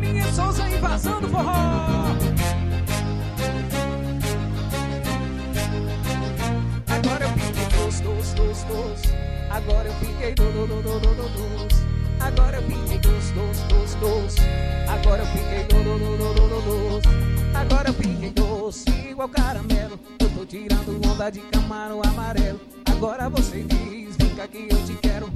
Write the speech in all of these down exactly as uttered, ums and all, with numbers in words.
Paulinho e Souza invasão do forró. Agora eu fiquei doce, doce, doce, doce. Agora eu fiquei do, do, do, do, do, do, doce. Agora eu fiquei doce, doce, doce, doce. Agora eu fiquei do, do, do, do, do, do, doce. Agora eu fiquei doce igual caramelo. Eu tô tirando onda de camarão amarelo. Agora você diz, vem cá que eu te quero.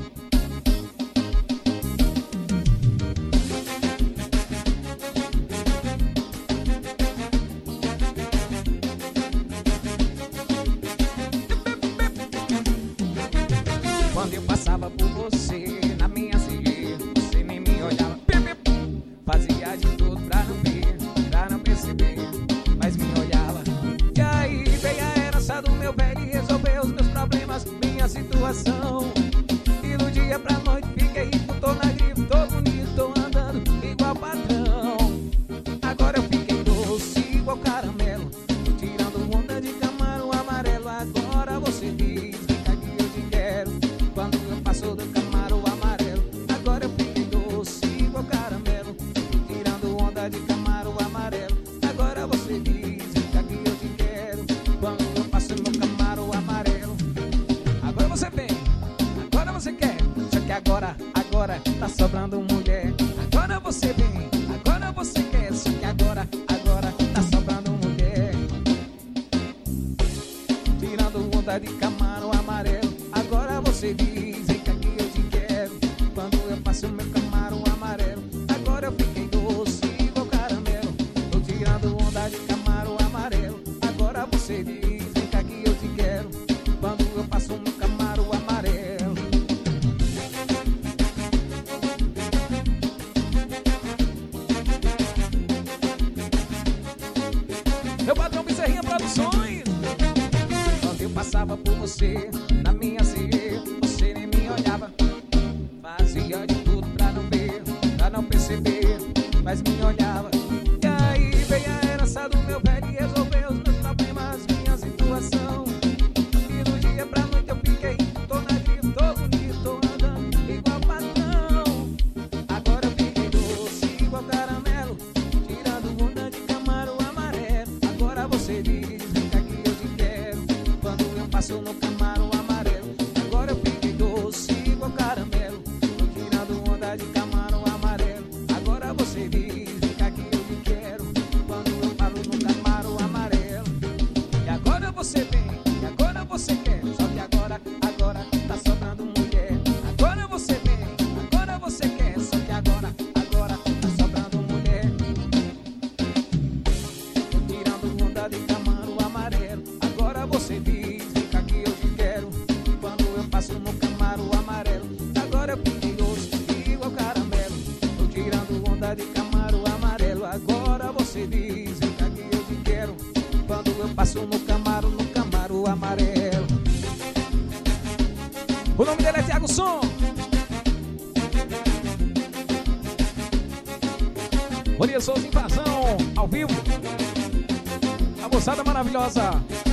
Quando eu passava por você na minha C G, você nem me olhava. Fazia de tudo pra não ver, pra não perceber, mas me olhava. E aí veio a herança do meu velho e resolveu os meus problemas, minha situação. E do dia pra noite fiquei rico, tô na grife, tô bonito, tô andando igual padrão. Agora eu fiquei doce igual caramelo, tô tirando onda de camarão amarelo. Agora você diz, vem cá que eu te quero. Quando eu passo do camarão amarelo, agora eu fiquei doce igual caramelo, tô tirando onda de camarão amarelo. Agora você diz, vem cá que eu te quero. Quando eu passo no camarão amarelo, agora você vem, agora você quer. Só que agora, agora tá sobrando mulher. Agora você vem, agora você quer. Só que agora, agora tá sobrando mulher. Tirando onda de camarão amarelo. Agora você diz, vem cá que eu te quero. Quando eu passo meu camarão amarelo, agora eu fiquei doce igual caramelo, tô tirando onda de camarão amarelo. Agora você diz, vem cá que eu te quero. Quando eu passo meu camarão amarelo. Meu patrão Bezerrinha Produções. Quando eu passava por você na minha C G, você nem me olhava. Fazia de tudo pra não ver, pra não perceber, mas me olhava. E aí veio a herança do meu velho e resolveu os meus problemas, minha situação. E do dia pra noite eu fiquei, tô na grife, tô bonito, tô andando igual padrão. Agora eu fiquei doce igual caramelo, tirando onda de camarão amarelo. Agora você diz, vem cá que eu te quero. Quando eu passo no camarão amarelo, agora eu fiquei doce igual caramelo, tô tirando onda de camarão amarelo. Agora você diz, vem cá que eu te quero. Quando eu falo no camarão amarelo, e agora você vem, e agora você quer. Só que agora, agora tá sobrando mulher. Agora você vem, agora você quer. Só que agora, agora tá sobrando mulher. Tô tirando onda de camarão amarelo. Agora você diz, vem cá que eu te quero. Quando eu passo no camarão amarelo, agora eu fiquei doce igual caramelo, tô tirando onda de camarão amarelo. Agora você diz, vem cá que eu te quero. Quando eu passo no camarão, no camarão amarelo. O nome dele é Thiago Som. Maria Souza Invasão, ao vivo. A moçada maravilhosa